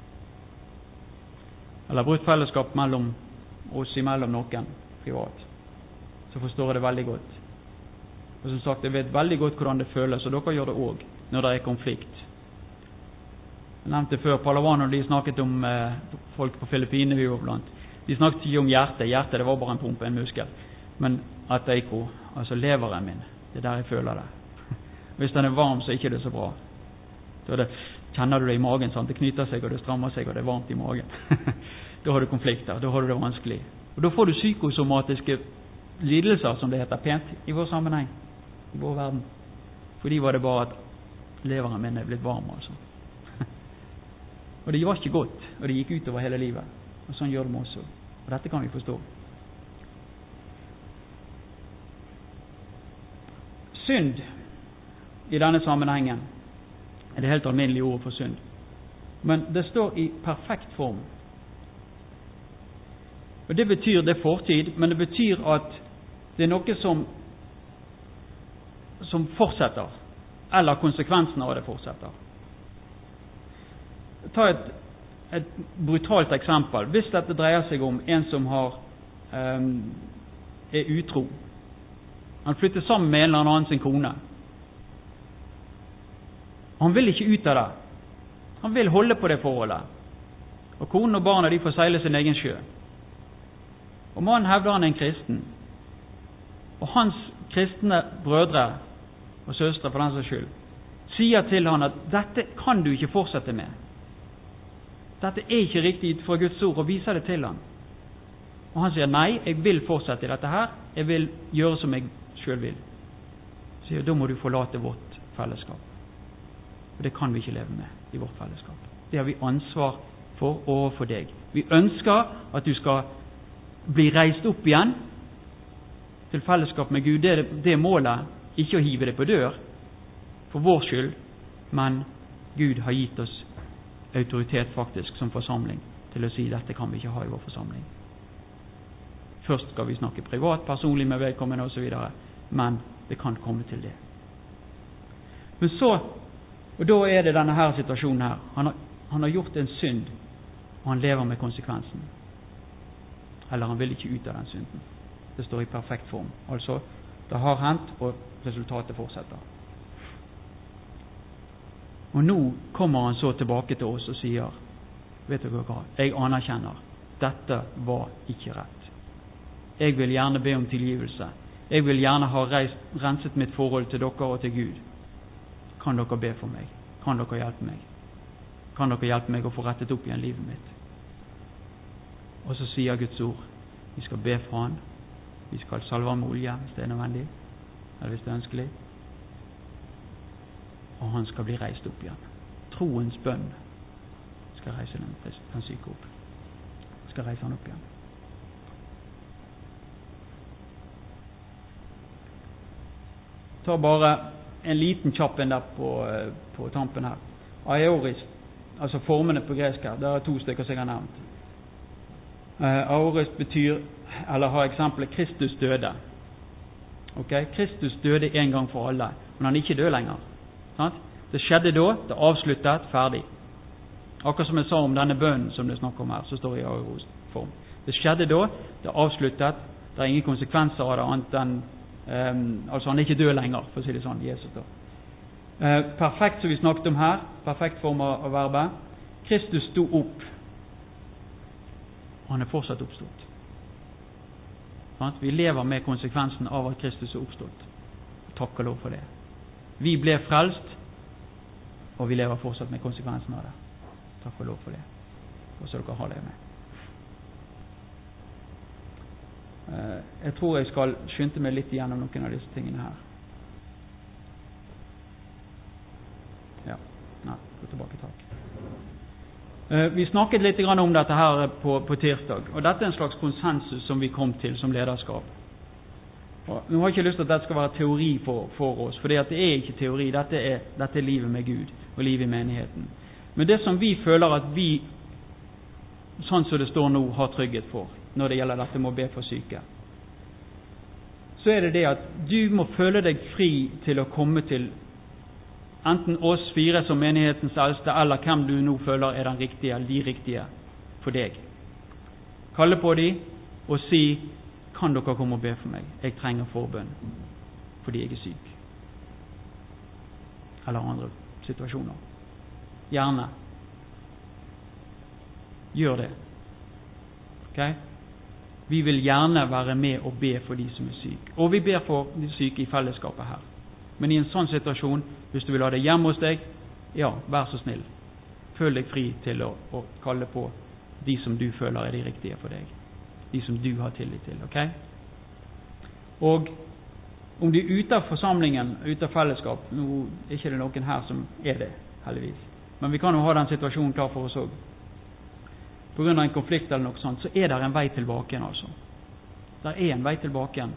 Eller brutt fellesskap mellom oss imellom noen privat, så forstår jeg det veldig godt. Og som sagt, jeg vet veldig godt hvordan det føles, og dere gjør det også når det er konflikt. Jeg nevnte før, Palavano, de snakket om eh, folk på Filippinene vi var blant. De snakket ikke om hjertet. Hjertet, det var bare en pumpe, en muskel. Men ateiko, altså leveren min, det er der jeg føler det. Hvis den er varm, så er ikke det så bra. Da det, kjenner du det i magen, sant? Det knyter seg, og det strammer seg, og det er varmt i magen. Da har du konflikter, da har du det vanskelig. Og da får du psykosomatiske lidelser, som det heter pent, i vår sammenheng, i vår verden. Fordi var det bare at leveren min er blitt varm, altså. Og det var ikke godt, og det gikk ut over hele livet. Og sånn gjør det med oss også. Og dette kan vi forstå. Synd i denne sammenhengen er det helt alminnelige ordet for synd. Men det står i perfekt form. Og det betyr det fortid, men det betyr at det er noe som som fortsetter, eller konsekvensen av det fortsetter. Ta et, et brutalt eksempel. Hvis dette dreier seg om en som har, um, er utro, han flytter sammen med en eller annen sin kone, Han vil ikke ut av det. Han vil holde på det forholdet. Og konen og barna, de får seile sin egen sjø. Og mannen hevder han er en kristen. Og hans kristne brødre og søstre, for den saks skyld, sier til han at dette kan du ikke fortsette med. Dette er ikke riktig fra Guds ord, og viser det til han. Og han sier, nei, jeg vil fortsette i dette her. Jeg vil gjøre som jeg selv vil. Så sier, da må du forlate vårt fellesskap. Og det kan vi ikke leve med i vårt fellesskap. Det har vi ansvar for overfor deg. Vi ønsker at du skal bli reist opp igjen til fellesskap med Gud. Det er det målet, ikke å hive det på dør for vår skyld, men Gud har gitt oss autoritet faktisk som forsamling til å si dette kan vi ikke ha i vår forsamling. Først skal vi snakke privat, personlig med vedkommende og så videre, men det kan komme til det. Men så, og da er det denne her situasjonen her. Han har, han har gjort en synd, og han lever med konsekvensen. Eller han vil ikke ut av den synden. Det står i perfekt form. Altså, det har hendt, og resultatet fortsetter. Og nå kommer han så tilbake til oss og sier, vet dere hva, jeg anerkjenner, dette var ikke rett. Jeg vil gjerne be om tilgivelse. Jeg vil gjerne ha reist, renset mitt forhold til dere og til Gud. Kan dere be for meg? Kan dere hjelpe meg? Kan dere hjelpe meg å få rettet opp igjen livet mitt? Og så sier Guds ord, vi skal be for han, vi skal salve med olje hvis det er nødvendig, eller hvis det er ønskelig, og han skal bli reist opp igjen. Troens bønn skal reise den, den syke opp. Skal reise han opp igjen. Ta bare en liten kjapp en der på, på tampen her. Aorist, altså formene på gresk her, det er to stykker som jeg har nevnt. Uh, aorist betyr, eller har eksempelet, Kristus døde. Ok, Kristus døde en gang for alle, men han er ikke død lenger. Sant? Det skjedde da, det avsluttet, ferdig. Akkurat som jeg sa om denne bønnen som det snakker om her, så står det i aorist form. Det skjedde da, det avsluttet, det er ingen konsekvenser av det annet enn Um, altså han er ikke død lenger, for å si det sånn, Jesus da. Uh, perfekt som vi snakket om her, perfekt form av verbet. Kristus sto opp, og han er fortsatt oppstått. Sånn? Vi lever med konsekvensen av at Kristus er oppstått. Takk og lov for det. Vi ble frelst, og vi lever fortsatt med konsekvensen av det. Takk og lov for det. Og så dere har det med. Jeg tror jeg skal skynde meg litt igjennom noen av disse tingene her. Ja, nei, gå tilbake, takk. Vi snakket litt om dette her på, på tirsdag, og dette er en slags konsensus som vi kom til som lederskap. Og nå har jeg ikke lyst til at dette skal være teori for, for oss, for det er ikke teori, dette er, dette er livet med Gud og livet i menigheten. Men det som vi føler at vi, sånn som det står nå, har trygghet for, når det gjelder dette med å be for syke, så er det det at du må føle deg fri til å komme til enten oss fire som menighetens eldste, eller hvem du nå føler er den riktige, eller de riktige for deg. Kalle på de og si, kan dere komme og be for meg? Jeg trenger forbønn fordi jeg er syk. Eller andre situasjoner. Gjerne. Gjør det. Ok? Vi vil gjerne være med og be for de som er syke. Og vi ber for de syke i fellesskapet her. Men i en sånn situasjon, hvis du vil ha det hjemme hos deg, ja, vær så snill. Føl deg fri til å, å kalle på de som du føler er de riktige for deg. De som du har tillit til, ok? Og om de er ute av forsamlingen, ute av fellesskap, nå er ikke det noen her som er det, heldigvis. Men vi kan jo ha den situasjonen klar for oss også. På grunn av en konflikt eller noe sånt, så er det en vei tilbake igjen, altså. Det er en vei tilbake igjen.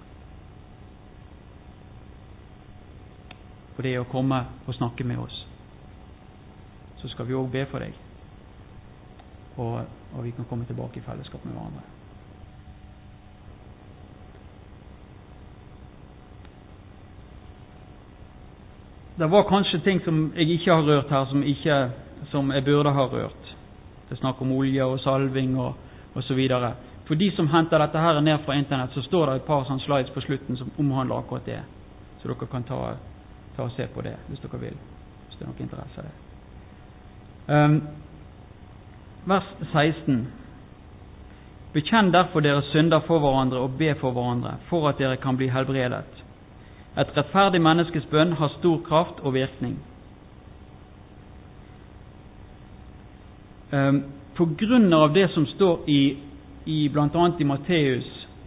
For det å komme og snakke med oss. Så skal vi også be for deg. Og, og vi kan komme tilbake i fellesskap med hverandre. Det var kanskje ting som jeg ikke har rørt her, som, ikke, som jeg burde ha rørt. Det er snakk om olje og salving og, og så videre. For de som henter dette her ned fra internett, så står det et par sånne slides på slutten som omhandler akkurat det. Så dere kan ta, ta og se på det, hvis dere vil. hvis det er noe interesse av det. Um, vers seksten. Bekjenn derfor deres synder for hverandre og be for hverandre, for at dere kan bli helbredet. Et rettferdig menneskes bønn har stor kraft og virkning. Um, på grunn av det som står i, i blant annet i Matteus.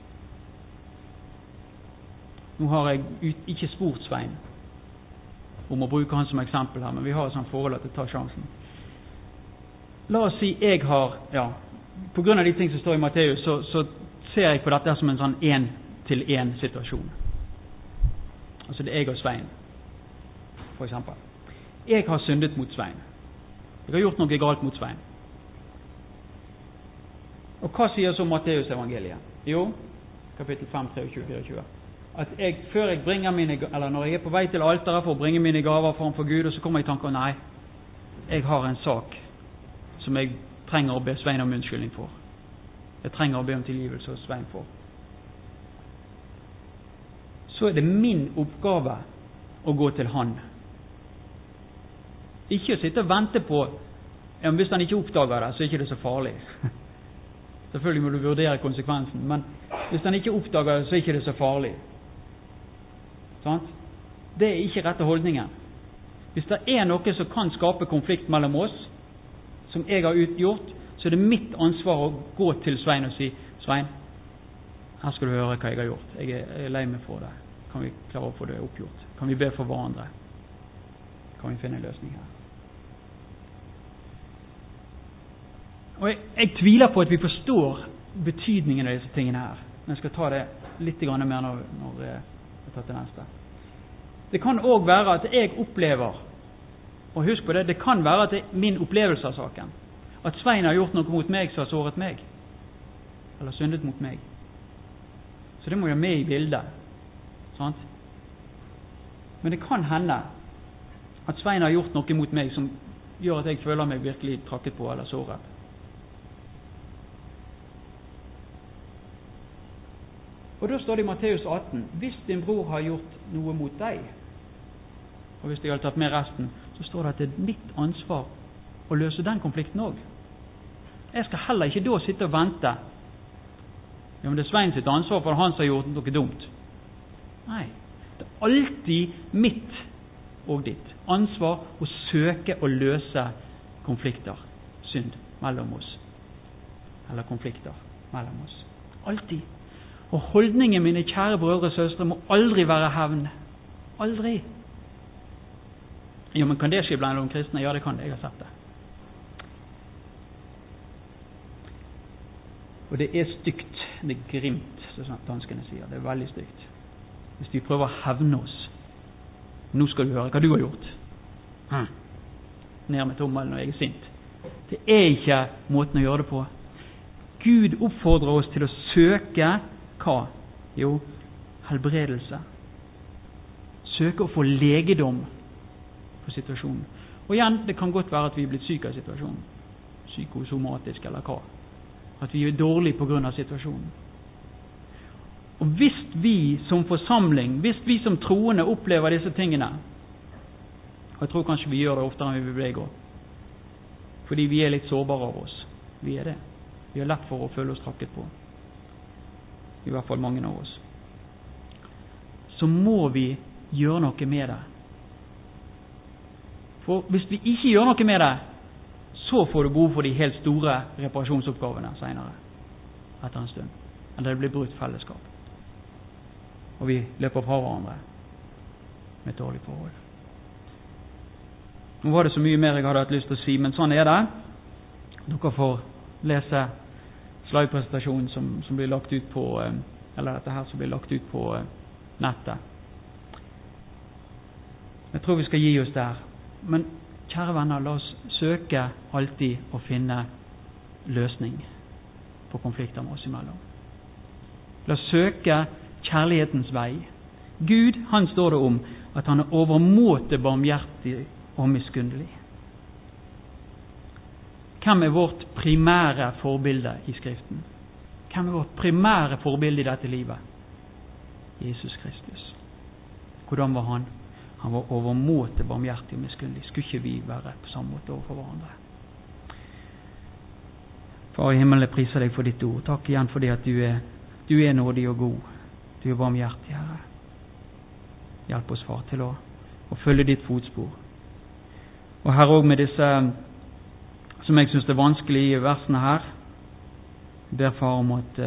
Nå har jeg ut, ikke spurt Svein om å bruke han som eksempel her, men vi har et sånt forhold at jeg tar sjansen. La oss si jeg har, ja, på grunn av de ting som står i Matteus, så, så ser jeg på dette som en sånn en-til-en situasjon. Altså det er jeg og Svein, for eksempel. Jeg har syndet mot Svein. Jeg har gjort noe galt mot Svein. Og hva sier så Matteus evangeliet? Jo, kapittel fem, tjuetre og tjuefire. At jeg, før jeg bringer mine, eller når jeg er på vei til alteret for å bringe mine gaver framfor Gud, og så kommer jeg i tanke, nei, jeg har en sak som jeg trenger å be Svein om unnskyldning for. Jeg trenger å be om tilgivelse hos Svein for. Så er det min oppgave å gå til han. Ikke å sitte og vente på, ja, hvis han ikke oppdager det, så er ikke det så farlig. Selvfølgelig må du vurdere konsekvensen, men hvis han ikke oppdager det, så er ikke det så farlig. Sånn? Det er ikke rette holdningen. Hvis det er noe som kan skape konflikt mellom oss, som jeg har utgjort, så er det mitt ansvar å gå til Svein og si, Svein, her skal du høre hva jeg har gjort. Jeg er lei meg for det. Kan vi klare å få det oppgjort? Kan vi be for hverandre? Kan vi finne en løsning her? Og jeg, jeg tviler på at vi forstår betydningen av disse tingene her. Men jeg skal ta det litt mer når, når jeg tar til neste. Det kan også være at jeg opplever, og husk på det, det kan være at det er min opplevelse av saken. At Svein har gjort noe mot meg som har såret meg. Eller syndet mot meg. Så det må jeg ha med i bildet. Sant? Men det kan hende at Svein har gjort noe mot meg som gjør at jeg føler meg virkelig trakket på eller såret. Og da står det i Matteus atten, hvis din bror har gjort noe mot deg, og hvis jeg har tatt med resten, så står det at det er mitt ansvar å løse den konflikten også. Jeg skal heller ikke da sitte og vente. Ja, men det er Svein sitt ansvar, for han som har gjort noe dumt. Nei, det er alltid mitt og ditt ansvar å søke å løse konflikter, synd mellom oss, eller konflikter mellom oss. Alltid. Og holdningen mine, kjære brødre og søstre, må aldri være hevn. Aldri. Jo, men kan det skje blant de kristne? Ja, det kan det. Jeg har sett det. Og det er stygt. Det er grimt, som danskene sier. Det er veldig stygt. Hvis vi prøver å hevne oss. Nå skal du høre hva du har gjort. Hm. Ned med tommelen når jeg er sint. Det er ikke måten å gjøre det på. Gud oppfordrer oss til å søke hva? Jo, helbredelse. Søke å få legedom på situasjonen. Og igjen, det kan godt være at vi er blitt syke av situasjonen. Psykosomatisk eller hva. At vi er dårlige på grunn av situasjonen. Og hvis vi som forsamling, hvis vi som troende opplever disse tingene, og jeg tror kanskje vi gjør det oftere enn vi beveger oss, fordi vi er litt sårbare av oss. Vi er det. Vi er lett for å føle oss trakket på. I hvert fall mange av oss. Så må vi gjøre noe med det. For hvis vi ikke gjør noe med det, så får du behov for de helt store reparasjonsoppgavene senere, etter en stund. Eller det blir brutt fellesskap. Og vi løper fra hverandre med et dårlig forhold. Nå var det så mye mer jeg hadde hatt lyst til å si, men sånn er det. Dere får lese slide-presentasjonen som, som blir lagt ut på, eller dette her som blir lagt ut på nettet. Jeg tror vi skal gi oss der. Men kjære venner, la oss søke alltid å finne løsning på konflikter med oss imellom. La oss søke kjærlighetens vei. Gud, han står det om at han er overmåte barmhjertig og miskunnelig. Hvem er vårt primære forbilde i Skriften? Hvem er vårt primære forbilde i dette livet? Jesus Kristus. Hvordan var han? Han var overmåte barmhjertig og miskunnelig. Skulle ikke vi være på samme måte overfor hverandre? Far i himmelen, jeg priser deg for ditt ord. Takk igjen for det at du er, du er nådig og god. Du er barmhjertig, Herre. Hjelp oss, far, til å, å følge ditt fotspor. Og Herre, også med disse, som jeg synes er vanskelige versene her, jeg ber far om at,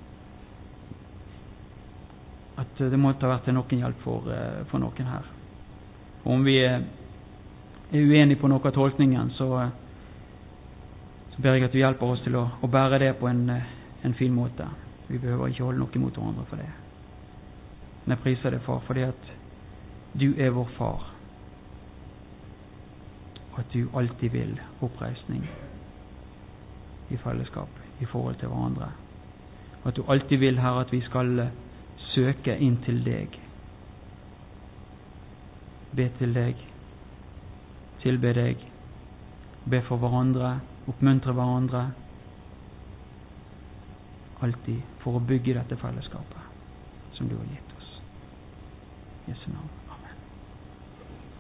at det måtte ha vært til noen hjelp for, for noen her. Og om vi er uenige på noe av tolkningen, så, så ber jeg at du hjelper oss til å, å bære det på en, en fin måte. Vi behøver ikke holde noe mot hverandre for det. Men jeg priser deg, far, fordi at du er vår far, og at du alltid vil oppreisning i fellesskap, i forhold til hverandre. Og at du alltid vil, Herre, at vi skal søke inn til deg. Be til deg, tilbe deg, be for hverandre, oppmuntre hverandre, alltid for å bygge dette fellesskapet som du har gitt.